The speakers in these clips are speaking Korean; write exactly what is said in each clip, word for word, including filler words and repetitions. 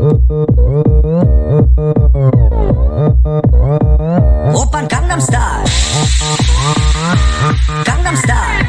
오빤 강남스타일 강남스타일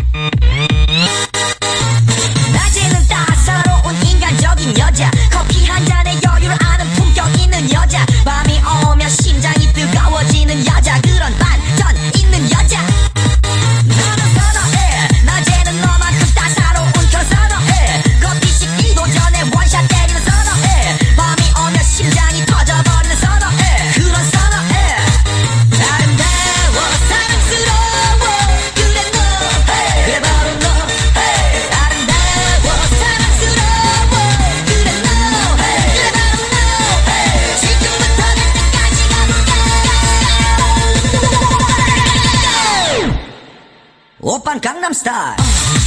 낮에는 따사로운 인간적인 여자 커피 한 잔에 여유를 아는 품격 있는 여자 밤이 오면 심장이 뜨거워지는 여자 그런 반전 있는 여자 나는 선어해 낮에는 너만큼 따사로운 그런 선어해 커피 식기도 전에 원샷 때리는 선어해 밤이 오면 심장이 터져버리는 선어해 그런 선어해 아름다워 사랑스러워 그래 너 그래 바로 너 아름다워 사랑스러워 그래 너 그래 바로 너 지금부터 내 때까지 가볼까 오빤 강남스타일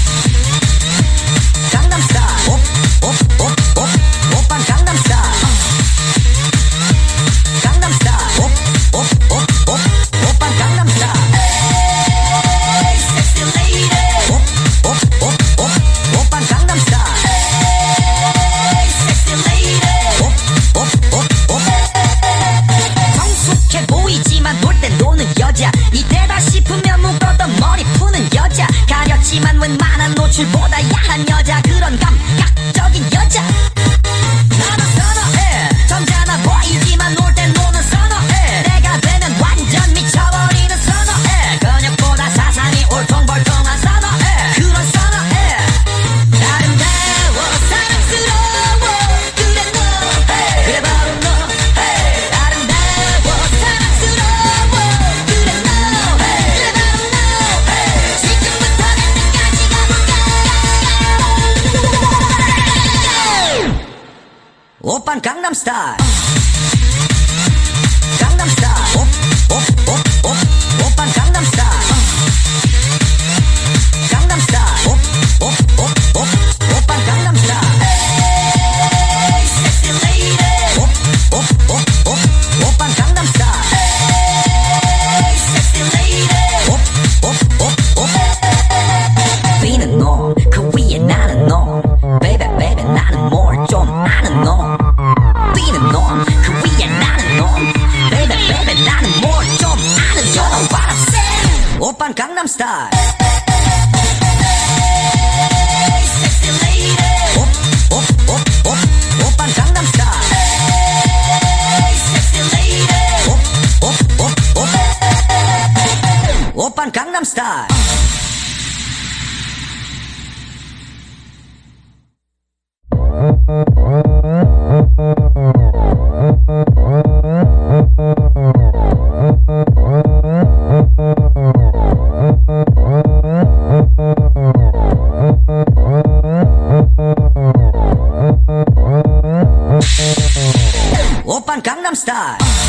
강남스타일 옵옵옵옵 오빤 강남스타일 강남스타일 옵옵옵옵 오빤 강남스타일 에이 섹시 레이디 옵옵옵옵 오빤 강남스타일 에이 섹시 레이디 옵옵옵옵 성숙해 보이지만 놀 땐 노는 여자 이때다 싶으면 묶었던 머리 푸는 여자 가렸지만 웬만한 노출보다 야한 여자 그런 감각적인 여자 나는 선어해 점잖아 보이지만 놀 땐 노는 선어해 내가 되면 완전 미쳐버리는 선어해 근육보다 사상이 울퉁불퉁한 선어해 그런 선어해 아름다워 사랑스러워 그래 너 그래 바로 너 아름다워 사랑스러워 그래 너 그래 바로 너 지금부터 내 때까지 가볼까 오빤 강남스타일 강남스타일 옵옵옵옵 오빤 강남스타일 강남스타일 옵옵옵옵 오빤 강남스타일 에이 섹시 레이디 옵옵옵옵 오빤 강남스타일 에이 섹시 레이디 옵옵옵옵 비는 놈그 위에 나는 놈 베이베 베이베 나는 뭘 좀 아는 놈 비는 놈 그 위에 나는 놈 베이베 베이베 나는 뭘 좀 아는 You know what I'm saying 오빤 강남스타일 에이 섹시 레이디 옵옵옵옵 오빤 강남스타일 에이 섹시 레이디 옵옵옵옵 오빤 강남스타일 오빤 강남스타일